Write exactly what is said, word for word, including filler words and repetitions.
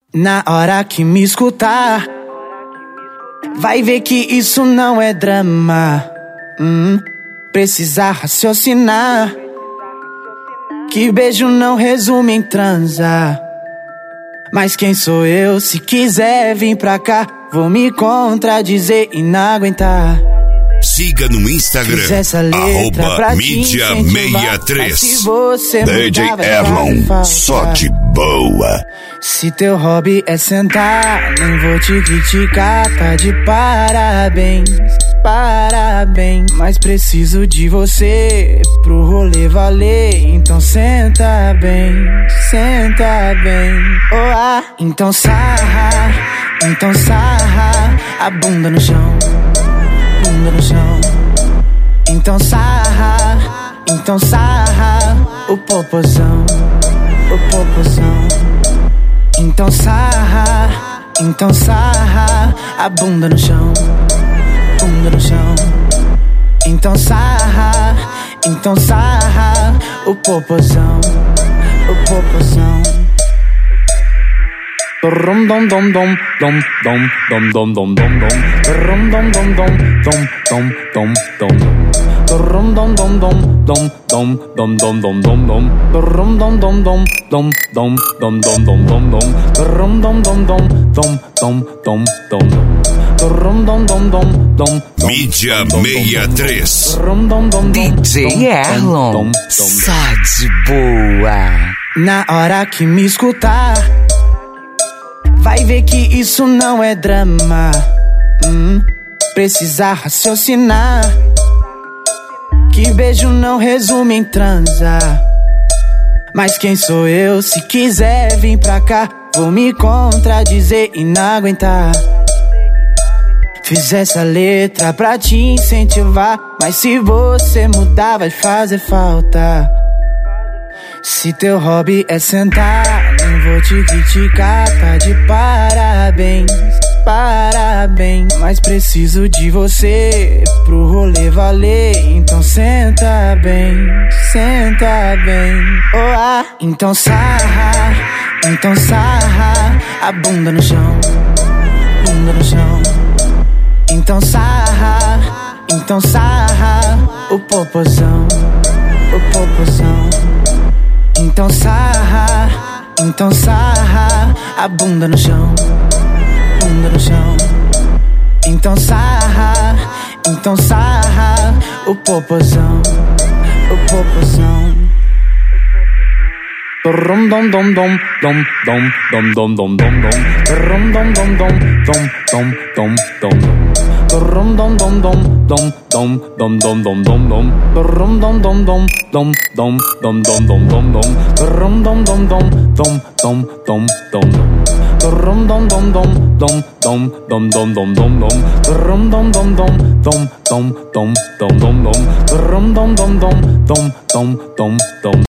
Na hora que me escutar, vai ver que isso não é drama. hum, Precisa raciocinar, que beijo não resume em transar. Mas quem sou eu? Se quiser vir pra cá, vou me contradizer e não aguentar. Siga no Instagram, arroba mídia sessenta e três. D J Erlon, só de boa. Se teu hobby é sentar, nem vou te criticar, tá de parabéns, parabéns. Mas preciso de você pro rolê valer, então senta bem, senta bem. Oh, ah. Então sarra, então sarra a bunda no chão, bunda no chão. Então sarra, então sarra o popozão, o popozão. Então sarra, então sarra a bunda no chão, bunda no chão. Então sarra, então sarra o popozão, o popozão. Dom dom dom dom dom dom dom dom dom dom dom dom dom dom dom dom dom. Dom dom dom dom dom dom dom dom dom dom dom. Dom dom dom dom dom dom dom dom dom dom dom. Dom dom dom dom dom dom dom dom dom. Dom dom dom dom dom. Mídia sessenta e três. D J Erlon, só de boa. Na hora que me escutar, vai ver que isso não é drama. hum, Precisa raciocinar, que beijo não resume em transar. Mas quem sou eu? Se quiser vir pra cá, vou me contradizer e não aguentar. Fiz essa letra pra te incentivar, mas se você mudar vai fazer falta. Se teu hobby é sentar, nem vou te criticar, tá de parabéns, parabéns. Mas preciso de você pro rolê valer, então senta bem, senta bem. Oh, ah. Então sarra, então sarra a bunda no chão, bunda no chão. Então sarra, então sarra o popozão, o popozão. Então sarra, então sarra a bunda no chão, bunda no chão. Então sarra, então sarra o popozão, o popozão. Dom dom dom dom dom dom dom dom dom dom dom. Dom dom dom dom dom dom dom dom. Dom dom dom dom dom dom dom dom dom dom dom. Dom dom dom dom dom dom dom dom dom dom dom. Dom dom dom dom dom dom dom dom dom. Dom dom dom dom dom dom dom dom dom dom dom. Dom dom dom dom dom dom dom dom dom dom. Dom dom dom dom dom dom dom dom dom.